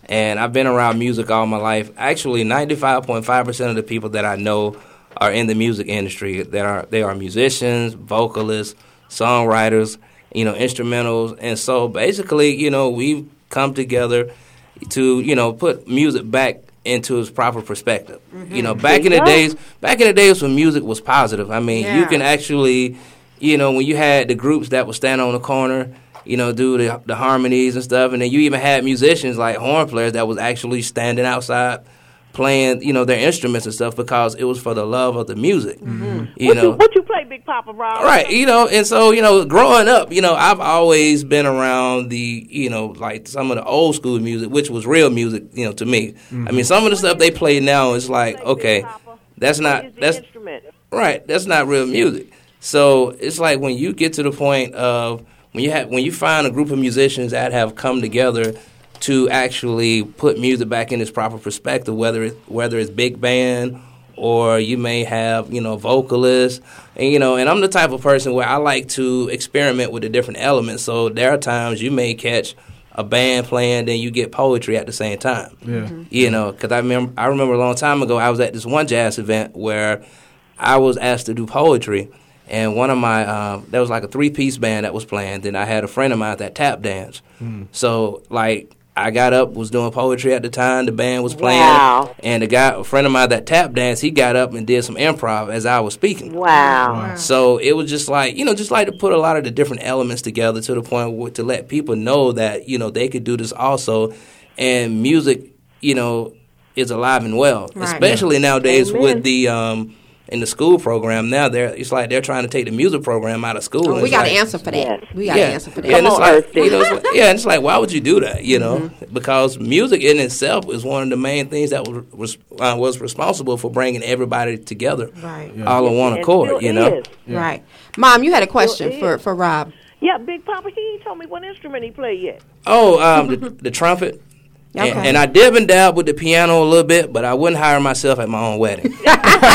And I've been around music all my life. Actually, ninety-five point five percent of the people that I know are in the music industry. That are they are musicians, vocalists, songwriters, you know, instrumentals. And so basically, you know, we've come together to, you know, put music back into its proper perspective. Mm-hmm. You know, back in the days, back in the days when music was positive. I mean, yeah. you can actually, you know, when you had the groups that would stand on the corner, you know, do the, the harmonies and stuff, and then you even had musicians like horn players that was actually standing outside playing, you know, their instruments and stuff because it was for the love of the music. Mm-hmm. You what know, you, what you play, Big Papa Rob? Right, you know, and so, you know, growing up, you know, I've always been around the, you know, like some of the old school music, which was real music, you know, to me. Mm-hmm. I mean, some of the stuff they play now is like, okay, that's not, that's, right, that's not real music. So it's like when you get to the point of, when you have, when you find a group of musicians that have come together to actually put music back in its proper perspective, whether it, whether it's big band or you may have, you know, vocalists, and you know, and I'm the type of person where I like to experiment with the different elements. So there are times you may catch a band playing, then you get poetry at the same time. Yeah, mm-hmm. You know, because I remember I remember a long time ago I was at this one jazz event where I was asked to do poetry. And one of my, um, there was like a three-piece band that was playing. Then I had a friend of mine that tap dance. Mm. So, like, I got up, was doing poetry at the time. The band was playing. Wow. And the guy, a friend of mine that tap dance, he got up and did some improv as I was speaking. Wow. wow. So it was just like, you know, just like to put a lot of the different elements together to the point where, to let people know that, you know, they could do this also. And music, you know, is alive and well. Right. Especially yeah. nowadays Amen. with the... Um, in the school program now, they're it's like they're trying to take the music program out of school. Oh, we got like, an answer for that. Yes. We got yeah. an answer for that. Yeah, and it's like, you know, it's like, yeah, and it's like, why would you do that? You know, mm-hmm. because music in itself is one of the main things that was was, uh, was responsible for bringing everybody together, right? Yeah. All on one accord. You know, yeah. right? Mom, you had a question for for Rob. Yeah, Big Papa, he ain't told me what instrument he played yet. Oh, um, the, the trumpet. Okay. And, and I dib and dab with the piano a little bit, but I wouldn't hire myself at my own wedding. all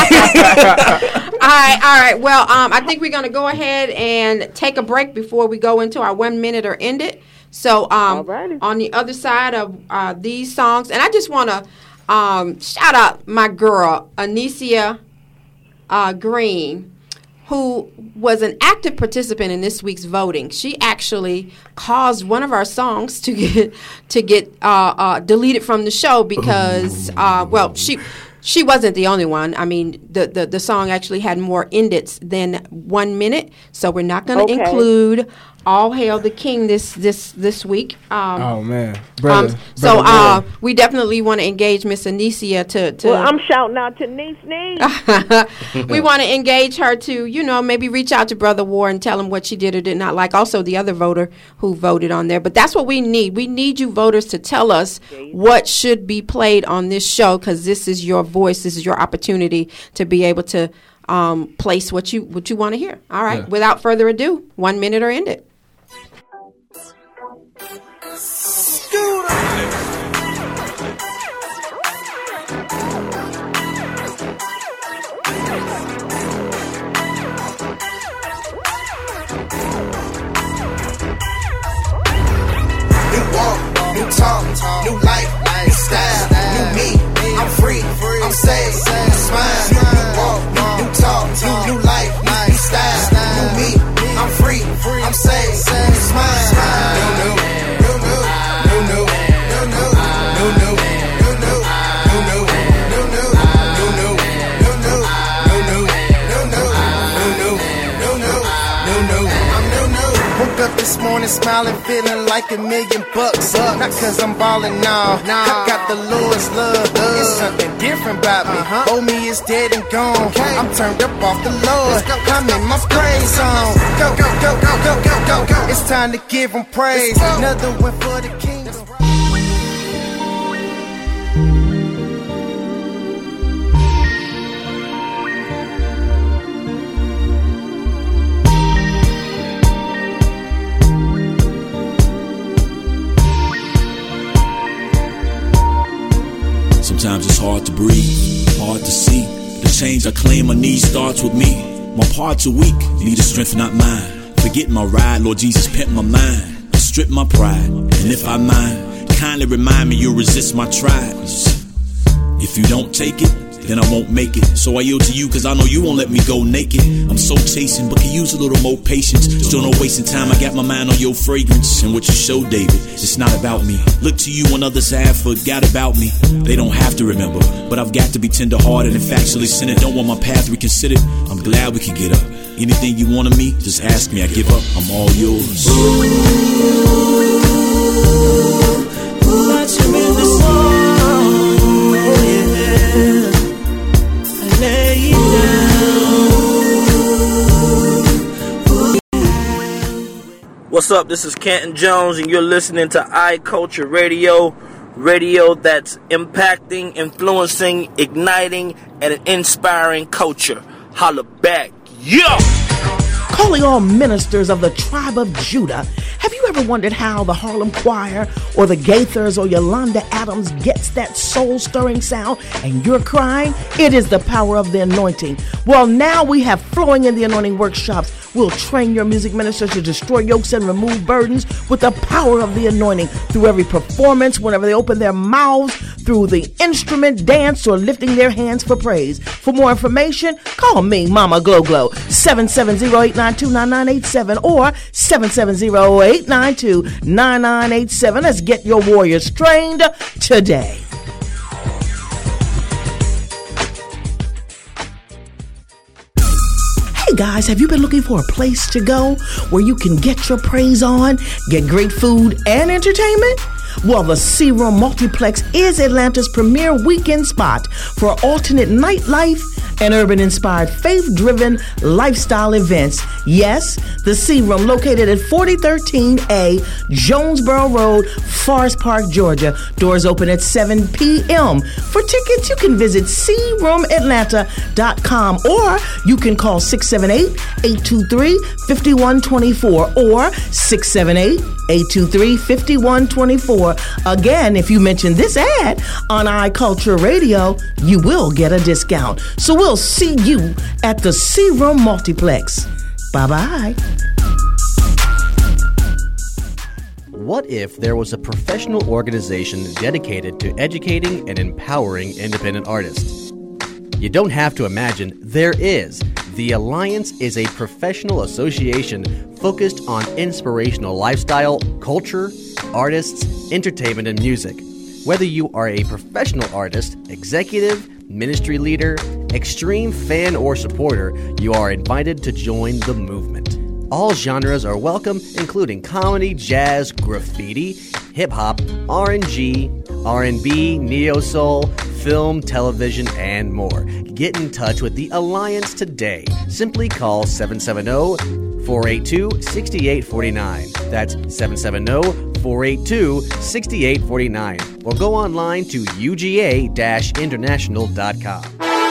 right, all right. Well, um, I think we're going to go ahead and take a break before we go into our one minute or end it. So um, on the other side of uh, these songs, and I just want to um, shout out my girl, Anicia uh, Green, who was an active participant in this week's voting. She actually caused one of our songs to get to get uh, uh, deleted from the show because, uh, well, she she wasn't the only one. I mean, the, the, the song actually had more edits than one minute, so we're not going to okay. include All Hail the King this this this week. Um, oh man, brother, um, so brother, uh, we definitely want to engage Miss Anicia to, to. Well, I'm shouting out to Niece Niece. We want to engage her to, you know, maybe reach out to Brother War and tell him what she did or did not like. Also, the other voter who voted on there. But that's what we need. We need you voters to tell us what should be played on this show, because this is your voice. This is your opportunity to be able to um, place what you what you want to hear. All right. Yeah. Without further ado, one minute or end it. New talk, new life, new style, new me. I'm free, I'm safe, I'm smile. New walk, new talk, new new life, new style, new me. I'm free, I'm safe, I'm smile. New new, new new, new new, new new, new new, new new, new new, new new, new new, new new, new new, new new, new new, new new. I'm new new. Woke up this morning smiling, feeling like a million bucks up. Not cause I'm ballin' now, nah. I got the Lord's love. It's something different about me. Uh-huh. Old me is dead and gone. Okay. I'm turned up off the Lord. I'm in my praise zone. Go, go, go, go, go, go, go, go. It's time to give him praise. Another one for the king. Sometimes it's hard to breathe, hard to see. The change I claim I need starts with me. My parts are weak, need a strength not mine. Forget my ride, Lord Jesus, pimp my mind. Strip my pride, and if I mind, kindly kindly remind me you'll resist my tries. If you don't take it, then I won't make it. So I yield to you, cause I know you won't let me go naked. I'm so chasing, but can use a little more patience. Still no wasting time, I got my mind on your fragrance. And what you show, David, it's not about me. Look to you when others have forgot about me. They don't have to remember, but I've got to be tender-hearted and factually centered. Don't want my path reconsidered, I'm glad we can get up. Anything you want of me, just ask me, I give up, I'm all yours. Watch him in the song, yeah. I lay down. What's up? This is Canton Jones, and you're listening to iCulture Radio. Radio that's impacting, influencing, igniting, and inspiring culture. Holla back. Yeah! Calling all ministers of the tribe of Judah, have you ever wondered how the Harlem Choir or the Gaithers or Yolanda Adams gets that soul-stirring sound and you're crying? It is the power of the anointing. Well, now we have Flowing in the Anointing workshops. We'll train your music ministers to destroy yokes and remove burdens with the power of the anointing through every performance, whenever they open their mouths, through the instrument, dance, or lifting their hands for praise. For more information, call me, Mama Glow Glow, seven seven zero, eight nine two, nine nine eight seven or seven seven zero, eight nine two, nine nine eight seven. Let's get your warriors trained today. Hey guys, have you been looking for a place to go where you can get your praise on, get great food and entertainment? Well, the Sea Room Multiplex is Atlanta's premier weekend spot for alternate nightlife and urban-inspired, faith-driven lifestyle events. Yes, the Sea Room, located at forty thirteen A Jonesboro Road, Forest Park, Georgia. Doors open at seven p.m. For tickets, you can visit sea room atlanta dot com or you can call six seven eight, eight two three, five one two four or six seven eight, eight two three, five one two four. Again, if you mention this ad on iCulture Radio, you will get a discount. So we'll see you at the Sea Room Multiplex. Bye-bye. What if there was a professional organization dedicated to educating and empowering independent artists? You don't have to imagine, there is. The Alliance is a professional association focused on inspirational lifestyle, culture, artists, entertainment, and music. Whether you are a professional artist, executive, ministry leader, extreme fan, or supporter, you are invited to join the movement. All genres are welcome, including comedy, jazz, graffiti, hip-hop, R and G, R and B, neo-soul, film, television, and more. Get in touch with the Alliance today. Simply call seven seven zero, four eight two, six eight four nine. That's seven seven zero, four eight two, six eight four nine. Or go online to u g a dash international dot com.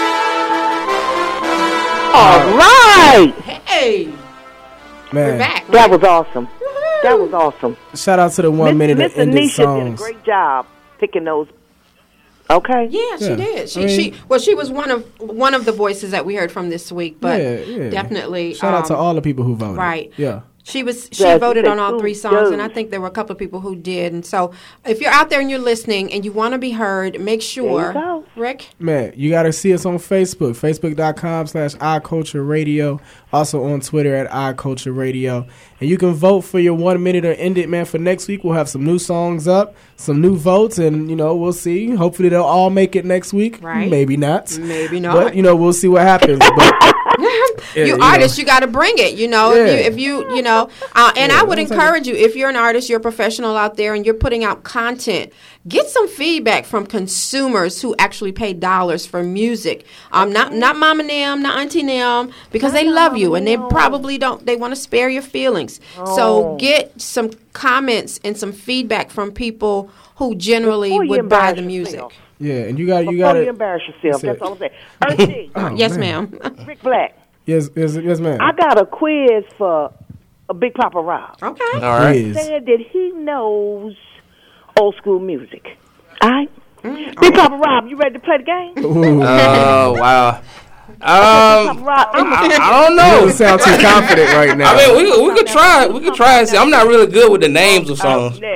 All right. Hey. Man. We're back. That was awesome. Woo-hoo. That was awesome. Shout out to the one Miss, minute Miss of ended Anisha songs. did a great job picking those. Okay. Yeah, she Yeah. did. She I mean- she well she was one of one of the voices that we heard from this week, but Yeah, yeah. definitely Shout out to um, all the people who voted. right. Yeah. She was she Yes, voted they on all do, three songs, and I do. think there were a couple of people who did. And so, if you're out there and you're listening and you want to be heard, make sure, go. Rick. Man, you got to see us on Facebook, facebook.com slash iCulture Radio. Also on Twitter at iCulture Radio. And you can vote for your one minute or end it, man. For next week, we'll have some new songs up, some new votes, and, you know, we'll see. Hopefully, they'll all make it next week. Right. Maybe not. Maybe not. But, you know, we'll see what happens. But, yeah, you you artists, you got to bring it. You know, Yeah. if, you, if you, you know, uh, and Yeah, I would that's encourage you, if you're an artist, you're a professional out there, and you're putting out content, get some feedback from consumers who actually pay dollars for music. Um, not not mama and them, not auntie and them, because they love you and they probably don't. They want to spare your feelings. So Oh. get some comments and some feedback from people who generally Before you would buy the embarrass music. yourself. yeah, and you got you Before got you to. embarrass yourself, That's that's all I'm saying. Oh, Earthy, Yes, man. ma'am. Rick Black, Yes, yes, yes, ma'am. I got a quiz for a Big Papa Rob. Okay. All right. Please. Said that he knows old school music. All right? Big Papa Rob, you ready to play the game? Ooh. Oh, wow. Um, Papa Rob, I'm I, I don't You know. don't sound too confident right now. I mean, we we could try. We could try and see. I'm not really good with the names of Oh, songs. now,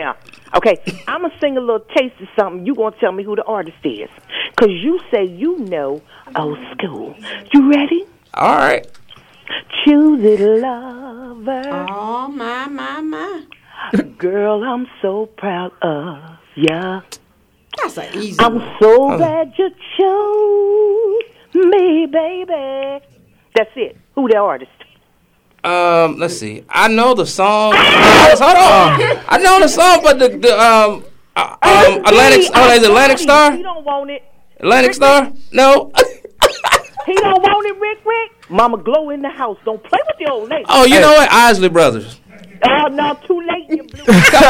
Okay, I'm going to sing a little taste of something. You going to tell me who the artist is. Because you say you know old school. You ready? All right. Choose it, lover. Oh, my, my, my. Girl, I'm so proud of ya. That's an easy I'm one. so glad you chose me, baby. That's it. Who the artist? Um, let's see. I know the song. Hold on. I know the song, but the, the um, uh, um, Atlantic. Oh, is it Atlantic Star? He don't want it. Atlantic Rick, Star? Rick. No. He don't want it, Rick, Rick. Mama Glow in the house. Don't play with the old lady. Oh, you know what? Isley Brothers. Oh, no, too late, you blew.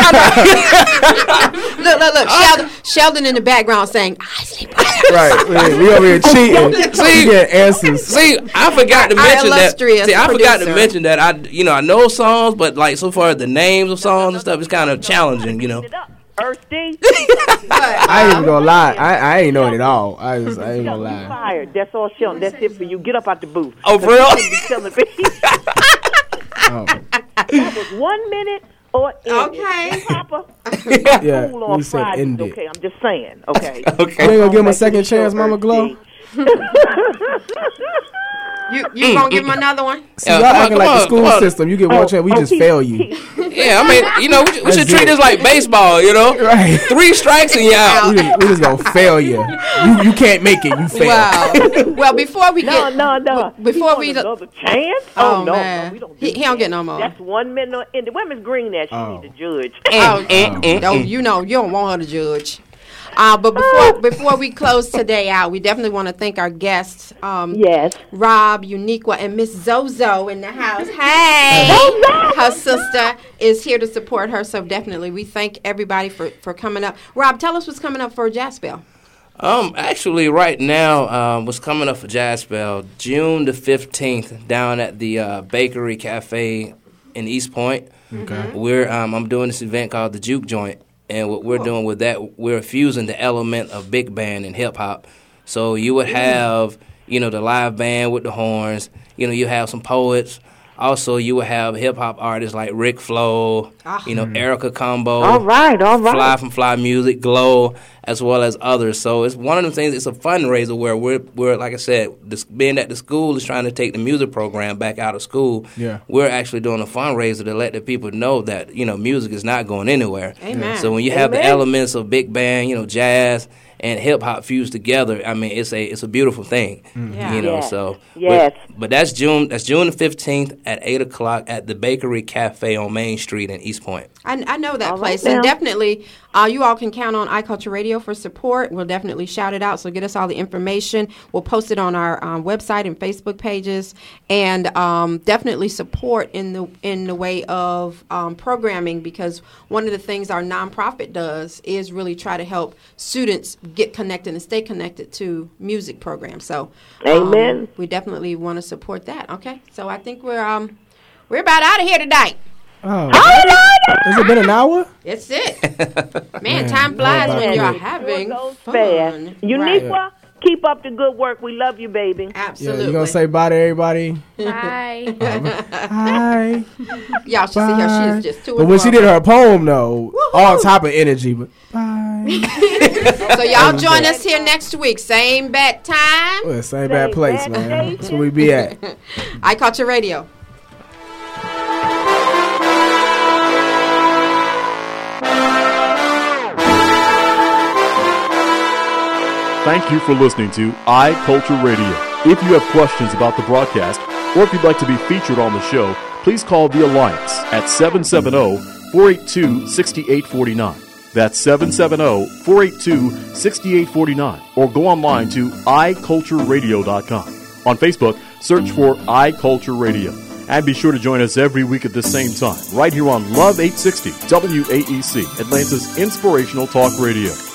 Look, look, look. Sheldon, Sheldon in the background saying, Isley Brothers. Right. We, we over here cheating. See, we get answers. See, I forgot to Our mention that. illustrious See, I forgot to producer. mention that. I, you know, I know songs, but like so far the names of songs and stuff is kind of challenging. You know. Earthy. I ain't even gonna lie. I, I ain't knowing it all. I, just, I ain't gonna lie. Fired. That's all, Sheldon. That's it for you. Get up out the booth. Oh, for real? Oh. That was one minute or okay. Papa. Yeah, Cool on we said Fridays, end it. okay, I'm just saying. Okay. Okay. You ain't gonna give him a second chance, Mama Glow? You you gonna give him another one? See, y'all acting like the school system. You get one chance, we just fail you. Yeah, I mean, you know, we, we should That's treat it. this like baseball. You know, Right. Three strikes and you out. We just, we just gonna fail you. You you can't make it. You fail. Wow. Well, before we No, get no, no. before He we want another chance? Oh, Oh, no, man. no, we don't do he, he don't get no more. That's one minute in the women's green there. She Oh. need to judge. Oh, no, you know, you don't want her to judge. Uh, but before before we close today out, we definitely want to thank our guests. Um, yes. Rob, Uniqua, and Miss Zozo in the house. Hey! Her sister is here to support her, so definitely we thank everybody for, for coming up. Rob, tell us what's coming up for Jazz Spell. Um, actually, right now, um, what's coming up for Jazz Spell, June the fifteenth, down at the uh, Bakery Cafe in East Point. Okay. We're um, I'm doing this event called the Juke Joint. And what we're doing with that, we're fusing the element of big band and hip hop. So you would have, you know, the live band with the horns. You know, you have some poets. Also, you would have hip hop artists like Rick Flo, Ah. you know, Erica Combo. All right, all right. Fly from Fly Music, Glow, as well as others. So it's one of them things. It's a fundraiser where we're, we're like I said, this, being that the school is trying to take the music program back out of school. Yeah. We're actually doing a fundraiser to let the people know that you know music is not going anywhere. Amen. So when you have Amen. the elements of big band, you know, jazz and hip hop fused together, I mean, it's a it's a beautiful thing. Yeah. You know, Yes. so Yes. But, but that's June that's June the fifteenth at eight o'clock at the Bakery Cafe on Main Street in East Point. I, I know that All place, right and now. definitely uh, you all can count on iCulture Radio for support. We'll definitely shout it out. So get us all the information. We'll post it on our um, website and Facebook pages, and um, definitely support in the in the way of um, programming, because one of the things our nonprofit does is really try to help students get connected and stay connected to music programs. So, um, Amen. we definitely want to support that. Okay, so I think we're um we're about out of here tonight. Oh. Has it been an hour? That's it. Man, time flies when you're having Goes fun. fast. Uniqua, Right. keep up the good work. We love you, baby. Yeah, Absolutely. you gonna say bye to everybody? Bye. Hi. Y'all should see her. She is just too But when she did adorable. her poem, though, all type of energy. But bye. So y'all join us here next week. Same bat time. Well, same bad place, man. That's where we be at. iCulture Radio. Thank you for listening to iCulture Radio. If you have questions about the broadcast, or if you'd like to be featured on the show, please call The Alliance at seven seven zero, four eight two, six eight four nine. That's seven seven zero, four eight two, six eight four nine. Or go online to i culture radio dot com. On Facebook, search for iCulture Radio. And be sure to join us every week at the same time, right here on Love eight sixty W A E C, Atlanta's inspirational talk radio.